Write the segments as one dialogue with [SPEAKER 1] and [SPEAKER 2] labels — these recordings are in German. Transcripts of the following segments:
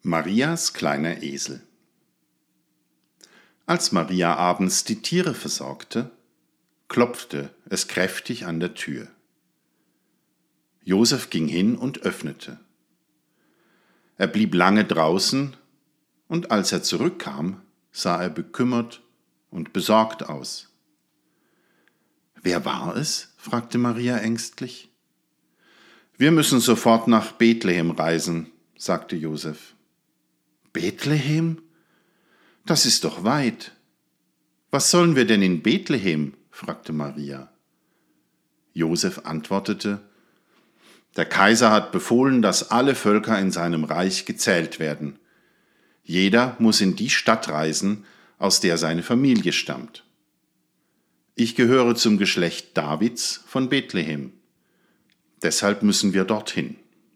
[SPEAKER 1] Marias kleiner Esel. Als Maria abends die Tiere versorgte, klopfte es kräftig an der Tür. Josef ging hin und öffnete. Er blieb lange draußen, und als er zurückkam, sah er bekümmert und besorgt aus. »Wer war es?« fragte Maria ängstlich. »Wir müssen sofort nach Bethlehem reisen«, sagte Josef. »Bethlehem? Das ist doch weit. Was sollen wir denn in Bethlehem?« fragte Maria. Josef antwortete: »Der Kaiser hat befohlen, dass alle Völker in seinem Reich gezählt werden. Jeder muss in die Stadt reisen, aus der seine Familie stammt. Ich gehöre zum Geschlecht Davids von Bethlehem. Deshalb müssen wir dorthin.«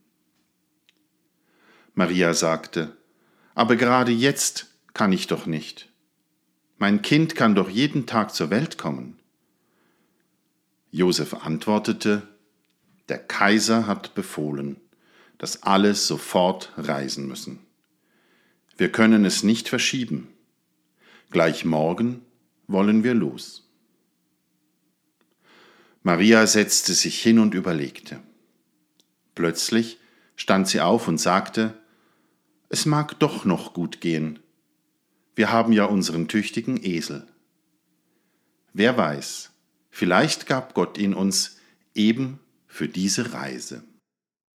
[SPEAKER 1] Maria sagte: »Aber gerade jetzt kann ich doch nicht. Mein Kind kann doch jeden Tag zur Welt kommen.« Josef antwortete: »Der Kaiser hat befohlen, dass alle sofort reisen müssen. Wir können es nicht verschieben. Gleich morgen wollen wir los.« Maria setzte sich hin und überlegte. Plötzlich stand sie auf und sagte: »Es mag doch noch gut gehen. Wir haben ja unseren tüchtigen Esel. Wer weiß, vielleicht gab Gott ihn uns eben für diese Reise.«